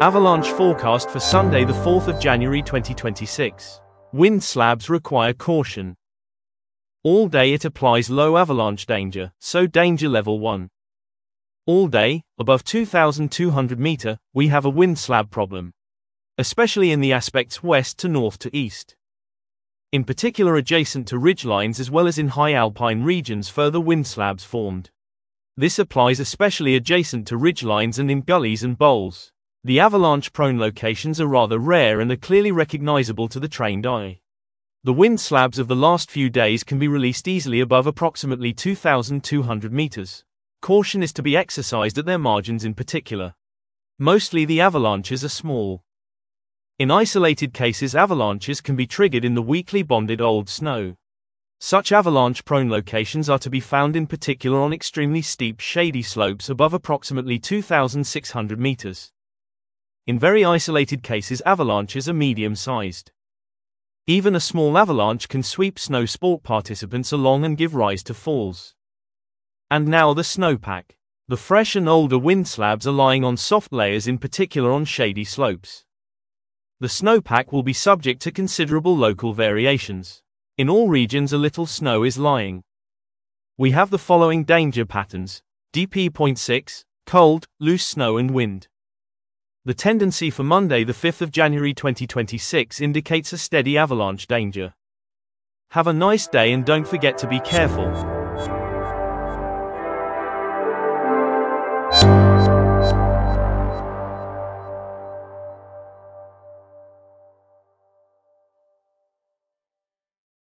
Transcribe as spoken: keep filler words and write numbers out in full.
Avalanche forecast for Sunday the fourth of January twenty twenty-six. Wind slabs require caution. All day it applies low avalanche danger, so danger level one. All day, above two thousand two hundred meters, we have a wind slab problem, especially in the aspects west to north to east. In particular adjacent to ridgelines as well as in high alpine regions further wind slabs formed. This applies especially adjacent to ridgelines and in gullies and bowls. The avalanche-prone locations are rather rare and are clearly recognizable to the trained eye. The wind slabs of the last few days can be released easily above approximately two thousand two hundred meters. Caution is to be exercised at their margins in particular. Mostly the avalanches are small. In isolated cases avalanches can be triggered in the weakly bonded old snow. Such avalanche-prone locations are to be found in particular on extremely steep shady slopes above approximately two thousand six hundred meters. In very isolated cases avalanches are medium-sized. Even a small avalanche can sweep snow sport participants along and give rise to falls. And now the snowpack. The fresh and older wind slabs are lying on soft layers in particular on shady slopes. The snowpack will be subject to considerable local variations. In all regions a little snow is lying. We have the following danger patterns. D P point six, cold, loose snow and wind. The tendency for Monday the fifth of January twenty twenty-six indicates a steady avalanche danger. Have a nice day and don't forget to be careful.